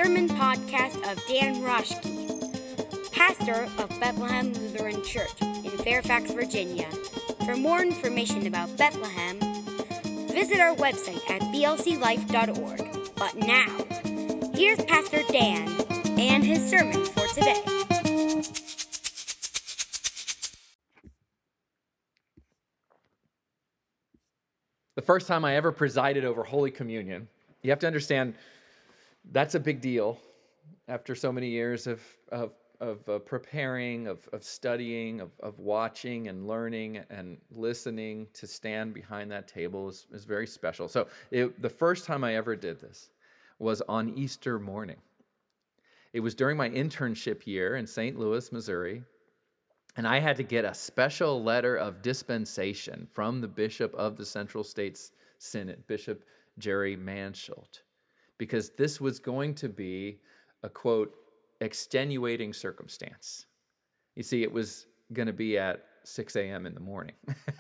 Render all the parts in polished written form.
sermon podcast of Dan Roschke, pastor of Bethlehem Lutheran Church in Fairfax, Virginia. For more information about Bethlehem, visit our website at blclife.org. But now, here's Pastor Dan and his sermon for today. The first time I ever presided over Holy Communion, you have to understand that's a big deal after so many years of preparing, of studying, of watching and learning and listening. To stand behind that table is very special. So the first time I ever did this was on Easter morning. It was during my internship year in St. Louis, Missouri. And I had to get a special letter of dispensation from the bishop of the Central States Synod, Bishop Jerry Mansholt, because this was going to be a, quote, extenuating circumstance. You see, it was going to be at 6 a.m. in the morning.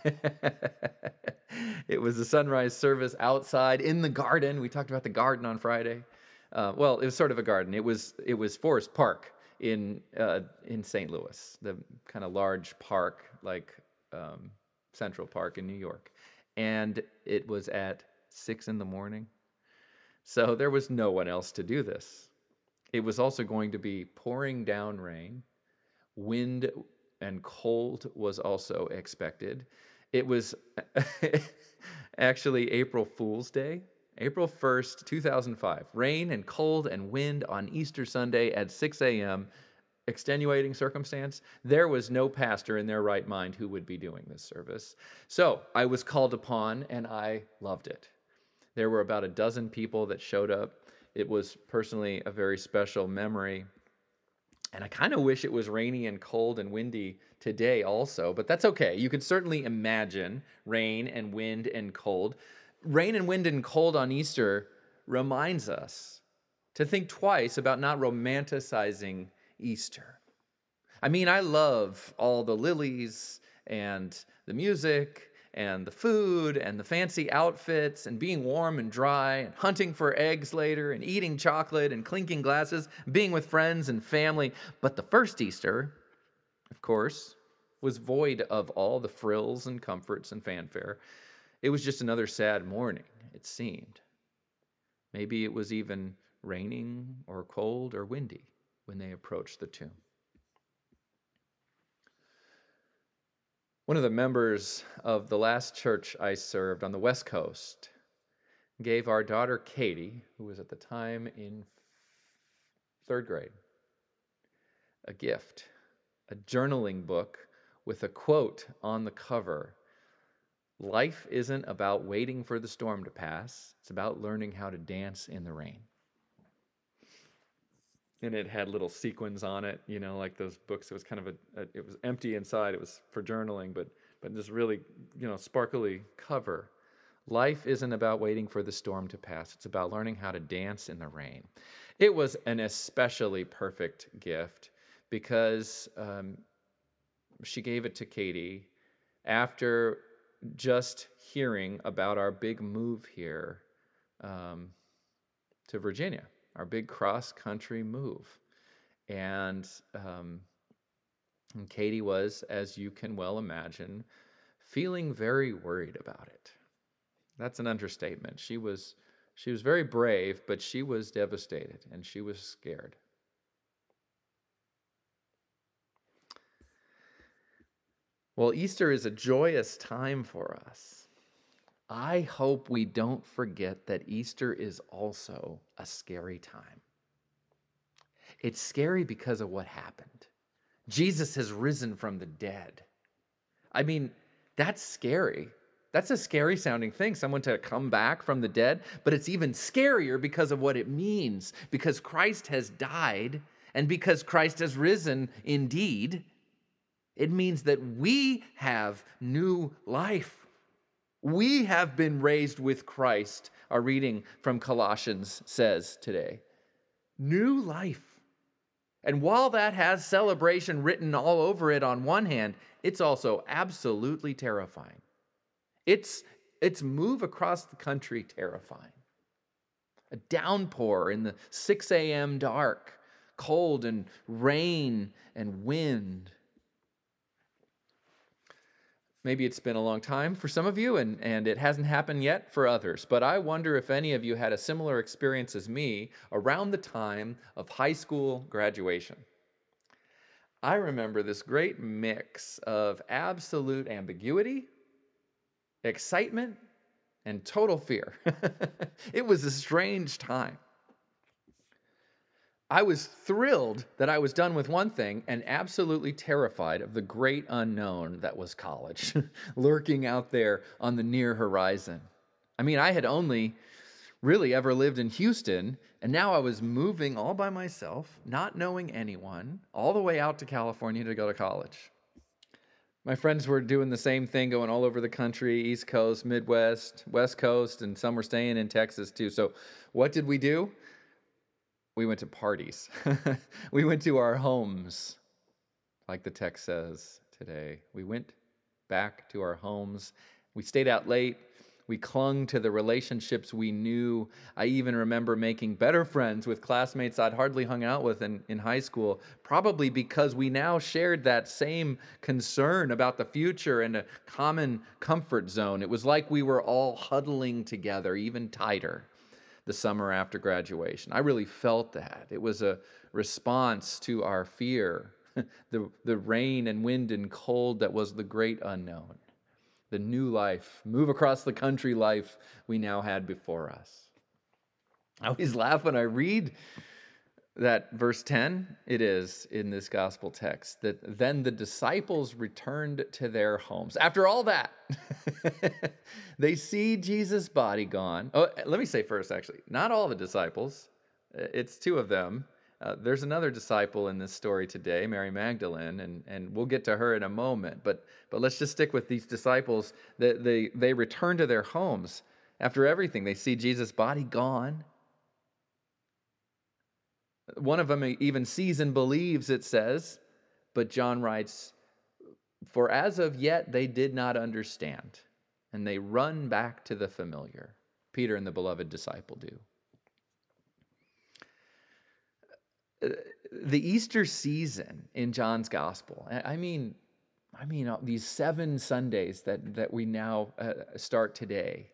It was a sunrise service outside in the garden. We talked about the garden on Friday. Well, it was sort of a garden. It was Forest Park in St. Louis, the kind of large park like Central Park in New York. And it was at 6 in the morning. So there was no one else to do this. It was also going to be pouring down rain. Wind and cold was also expected. It was actually April Fool's Day. April 1st, 2005, rain and cold and wind on Easter Sunday at 6 a.m., extenuating circumstance. There was no pastor in their right mind who would be doing this service. So I was called upon, and I loved it. There were about a dozen people that showed up. It was personally a very special memory. And I kind of wish it was rainy and cold and windy today also, but that's okay. You can certainly imagine rain and wind and cold. Rain and wind and cold on Easter reminds us to think twice about not romanticizing Easter. I mean, I love all the lilies and the music and the food and the fancy outfits and being warm and dry and hunting for eggs later and eating chocolate and clinking glasses, being with friends and family. But the first Easter, of course, was void of all the frills and comforts and fanfare. It was just another sad morning, it seemed. Maybe it was even raining or cold or windy when they approached the tomb. One of the members of the last church I served on the West Coast gave our daughter Katie, who was at the time in third grade, a gift, a journaling book with a quote on the cover. Life isn't about waiting for the storm to pass. It's about learning how to dance in the rain. And it had little sequins on it, like those books. It was kind of it was empty inside. It was for journaling, but this really, sparkly cover. Life isn't about waiting for the storm to pass. It's about learning how to dance in the rain. It was an especially perfect gift because she gave it to Katie after just hearing about our big move here to Virginia, our big cross-country move. And Katie was, as you can well imagine, feeling very worried about it. That's an understatement. She was very brave, but she was devastated, and she was scared. Well, Easter is a joyous time for us. I hope we don't forget that Easter is also a scary time. It's scary because of what happened. Jesus has risen from the dead. I mean, that's scary. That's a scary sounding thing, someone to come back from the dead. But it's even scarier because of what it means. Because Christ has died, and because Christ has risen indeed, it means that we have new life. We have been raised with Christ, our reading from Colossians says today. New life. And while that has celebration written all over it on one hand, it's also absolutely terrifying. It's move across the country terrifying. A downpour in the 6 a.m. dark, cold and rain and wind. Maybe it's been a long time for some of you, and it hasn't happened yet for others. But I wonder if any of you had a similar experience as me around the time of high school graduation. I remember this great mix of absolute ambiguity, excitement, and total fear. It was a strange time. I was thrilled that I was done with one thing and absolutely terrified of the great unknown that was college, lurking out there on the near horizon. I mean, I had only really ever lived in Houston, and now I was moving all by myself, not knowing anyone, all the way out to California to go to college. My friends were doing the same thing, going all over the country, East Coast, Midwest, West Coast, and some were staying in Texas too. So what did we do? We went to parties. We went to our homes, like the text says today. We went back to our homes. We stayed out late. We clung to the relationships we knew. I even remember making better friends with classmates I'd hardly hung out with in high school, probably because we now shared that same concern about the future and a common comfort zone. It was like we were all huddling together, even tighter, the summer after graduation. I really felt that. It was a response to our fear, the rain and wind and cold that was the great unknown, the new life, move across the country life we now had before us. I always laugh when I read that verse 10, it is in this gospel text, that then the disciples returned to their homes. After all that, they see Jesus' body gone. Oh, let me say first, actually, not all the disciples. It's two of them. There's another disciple in this story today, Mary Magdalene, and we'll get to her in a moment. But let's just stick with these disciples. They return to their homes. After everything, they see Jesus' body gone. One of them even sees and believes, it says, but John writes, for as of yet they did not understand, and they run back to the familiar. Peter and the beloved disciple do. The Easter season in John's gospel, I mean, these 7 Sundays that we now start today,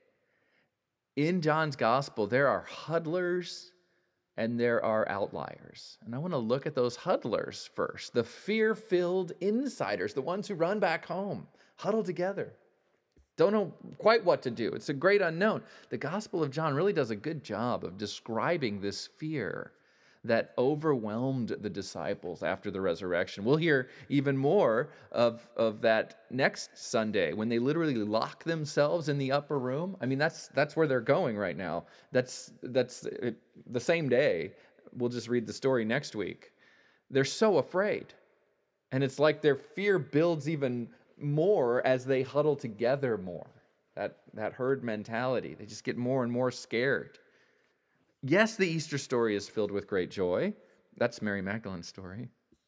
in John's gospel, there are huddlers and there are outliers. And I want to look at those huddlers first, the fear-filled insiders, the ones who run back home, huddle together, don't know quite what to do. It's a great unknown. The Gospel of John really does a good job of describing this fear that overwhelmed the disciples after the resurrection. We'll hear even more of that next Sunday when they literally lock themselves in the upper room. I mean, that's where they're going right now. That's the same day. We'll just read the story next week. They're so afraid. And it's like their fear builds even more as they huddle together more. That herd mentality. They just get more and more scared. Yes, the Easter story is filled with great joy. That's Mary Magdalene's story.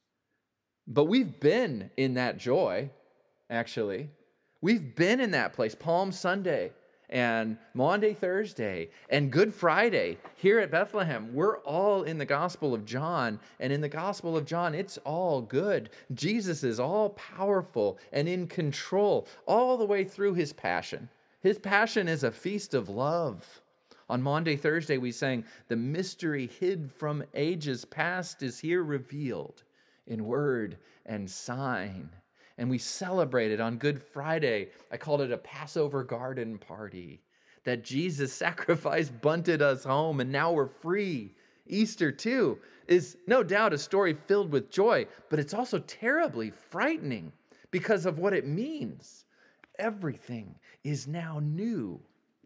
But we've been in that joy, actually. We've been in that place. Palm Sunday and Maundy Thursday and Good Friday here at Bethlehem. We're all in the Gospel of John. And in the Gospel of John, it's all good. Jesus is all powerful and in control all the way through his passion. His passion is a feast of love. On Maundy Thursday, we sang, the mystery hid from ages past is here revealed in word and sign. And we celebrated on Good Friday. I called it a Passover garden party. That Jesus' sacrifice bunted us home and now we're free. Easter, too, is no doubt a story filled with joy, but it's also terribly frightening because of what it means. Everything is now new.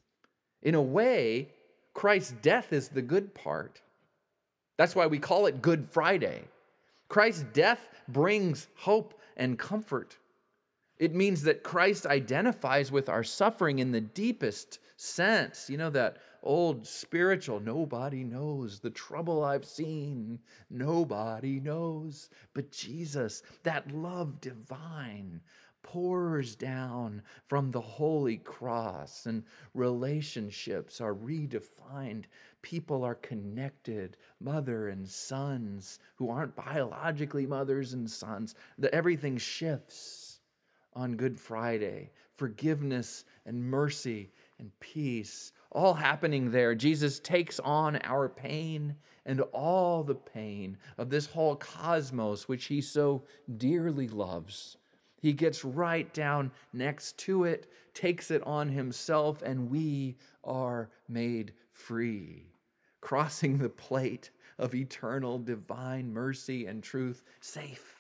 In a way, Christ's death is the good part. That's why we call it Good Friday. Christ's death brings hope and comfort. It means that Christ identifies with our suffering in the deepest sense. You know, that old spiritual, nobody knows the trouble I've seen. Nobody knows but Jesus. That love divine pours down from the holy cross, and relationships are redefined. People are connected, mother and sons who aren't biologically mothers and sons. Everything shifts on Good Friday. Forgiveness and mercy and peace, all happening there. Jesus takes on our pain and all the pain of this whole cosmos, which he so dearly loves. He gets right down next to it, takes it on himself, and we are made free, crossing the plate of eternal divine mercy and truth, safe.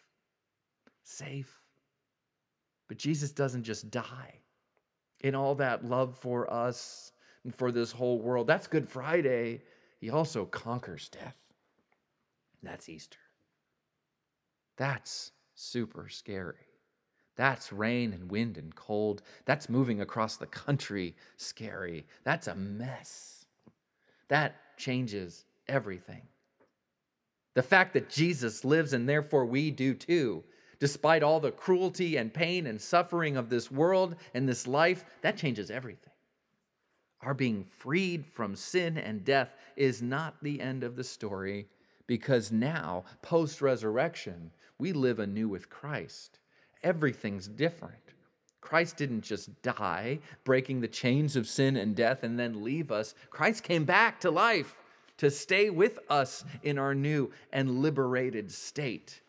But Jesus doesn't just die. In all that love for us and for this whole world, that's Good Friday. He also conquers death. That's Easter. That's super scary. That's rain and wind and cold. That's moving across the country scary. That's a mess. That changes everything. The fact that Jesus lives and therefore we do too, despite all the cruelty and pain and suffering of this world and this life, that changes everything. Our being freed from sin and death is not the end of the story, because now, post-resurrection, we live anew with Christ. Everything's different. Christ didn't just die, breaking the chains of sin and death and then leave us. Christ came back to life to stay with us in our new and liberated state.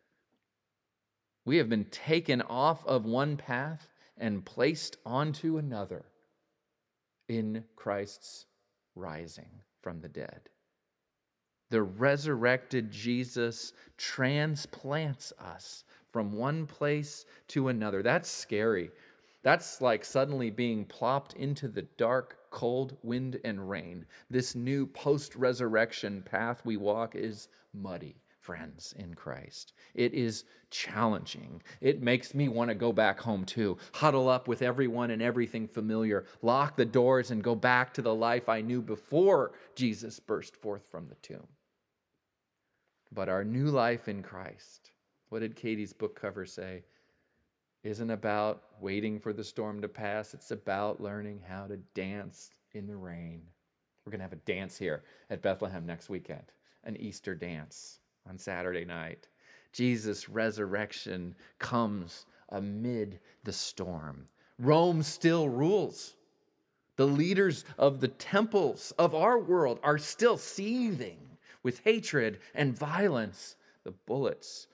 We have been taken off of one path and placed onto another in Christ's rising from the dead. The resurrected Jesus transplants us from one place to another. That's scary. That's like suddenly being plopped into the dark, cold wind and rain. This new post-resurrection path we walk is muddy, friends, in Christ. It is challenging. It makes me want to go back home too, huddle up with everyone and everything familiar, lock the doors and go back to the life I knew before Jesus burst forth from the tomb. But our new life in Christ, what did Katie's book cover say? Isn't about waiting for the storm to pass. It's about learning how to dance in the rain. We're going to have a dance here at Bethlehem next weekend, an Easter dance on Saturday night. Jesus' resurrection comes amid the storm. Rome still rules. The leaders of the temples of our world are still seething with hatred and violence. The bullets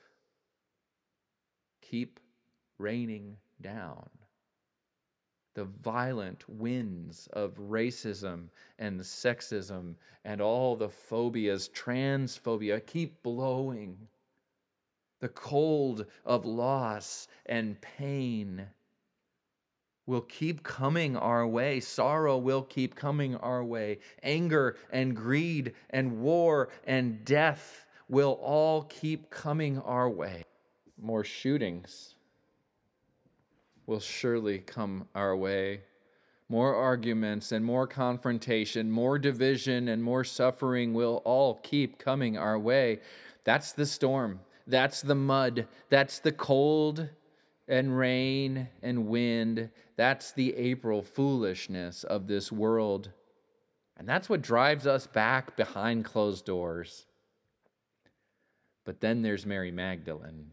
keep raining down. The violent winds of racism and sexism and all the phobias, transphobia, keep blowing. The cold of loss and pain will keep coming our way. Sorrow will keep coming our way. Anger and greed and war and death will all keep coming our way. More shootings will surely come our way. More arguments and more confrontation, more division and more suffering will all keep coming our way. That's the storm. That's the mud. That's the cold and rain and wind. That's the April foolishness of this world. And that's what drives us back behind closed doors. But then there's Mary Magdalene.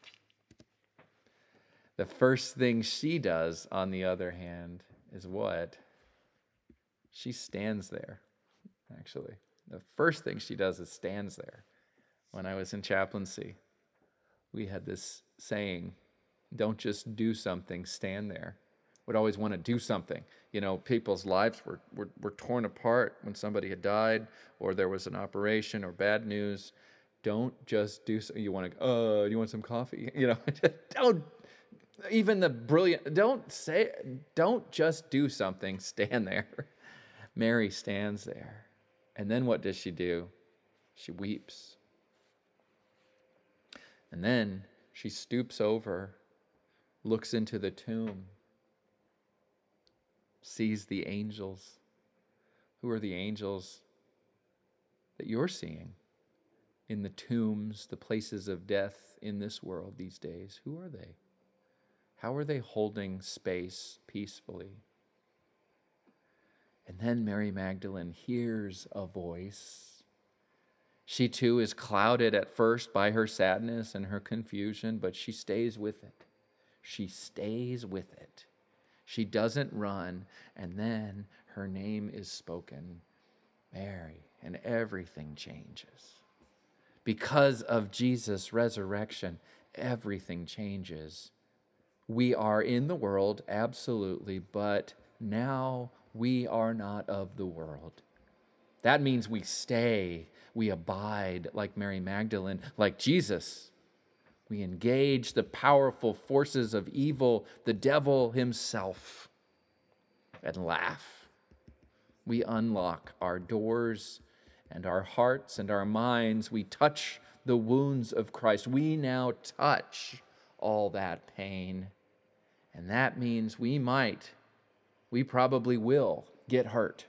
The first thing she does, on the other hand, is what? She stands there, actually. The first thing she does is stands there. When I was in chaplaincy, we had this saying, don't just do something, stand there. Would always want to do something. You know, people's lives were torn apart when somebody had died or there was an operation or bad news. Don't just do so. You want to, do you want some coffee? You know, don't. Even the brilliant, don't just do something, stand there. Mary stands there. And then what does she do? She weeps. And then she stoops over, looks into the tomb, sees the angels Who are the angels that you're seeing in the tombs, the places of death in this world these days? Who are they? How are they holding space peacefully? And then Mary Magdalene hears a voice. She too is clouded at first by her sadness and her confusion, but she stays with it. She stays with it. She doesn't run, and then her name is spoken, Mary, and everything changes. Because of Jesus' resurrection, everything changes. We are in the world, absolutely, but now we are not of the world. That means we stay, we abide like Mary Magdalene, like Jesus. We engage the powerful forces of evil, the devil himself, and laugh. We unlock our doors and our hearts and our minds. We touch the wounds of Christ. We now touch all that pain. And that means we probably will get hurt.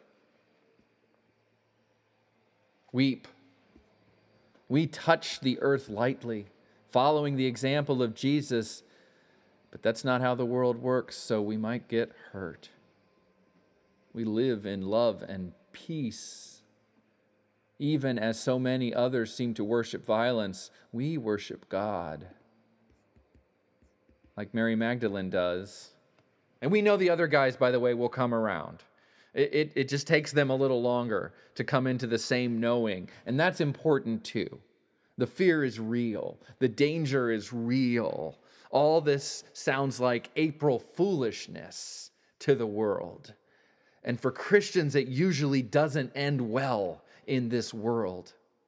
Weep. We touch the earth lightly, following the example of Jesus, but that's not how the world works, so we might get hurt. We live in love and peace. Even as so many others seem to worship violence, we worship God, like Mary Magdalene does. And we know the other guys, by the way, will come around. It just takes them a little longer to come into the same knowing, and that's important too. The fear is real. The danger is real. All this sounds like April foolishness to the world. And for Christians, it usually doesn't end well in this world.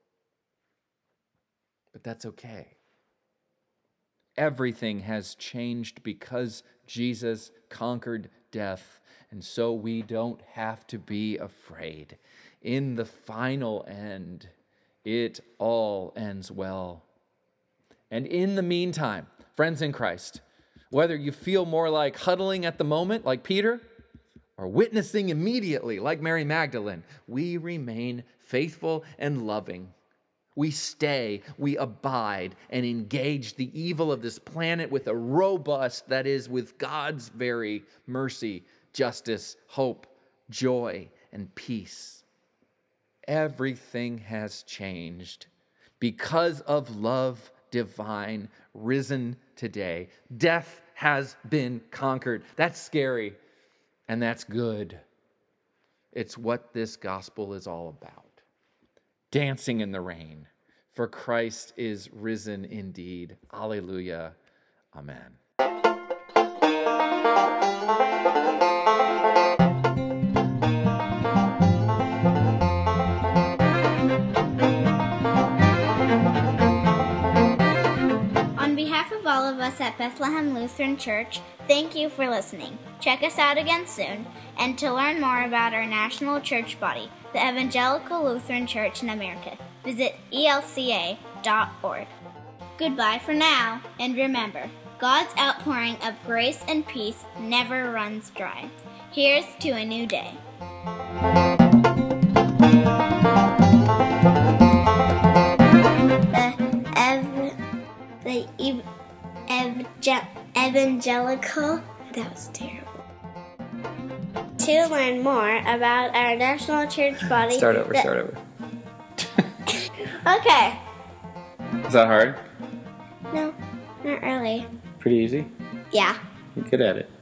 But that's okay. Everything has changed because Jesus conquered death, and so we don't have to be afraid. In the final end, it all ends well. And in the meantime, friends in Christ, whether you feel more like huddling at the moment, like Peter, or witnessing immediately, like Mary Magdalene, we remain faithful and loving. We stay, we abide, and engage the evil of this planet with a robust, that is, with God's very mercy, justice, hope, joy, and peace. Everything has changed because of love divine risen today. Death has been conquered. That's scary, and that's good. It's what this gospel is all about. Dancing in the rain, for Christ is risen indeed. Alleluia. Amen. On behalf of all of us at Bethlehem Lutheran Church, thank you for listening. Check us out again soon, and to learn more about our national church body, the Evangelical Lutheran Church in America, visit elca.org. Goodbye for now, and remember, God's outpouring of grace and peace never runs dry. Here's to a new day. Evangelical. That was terrible. To learn more about our national church body... Start over. Okay. Is that hard? No, not really. Pretty easy? Yeah. You're good at it.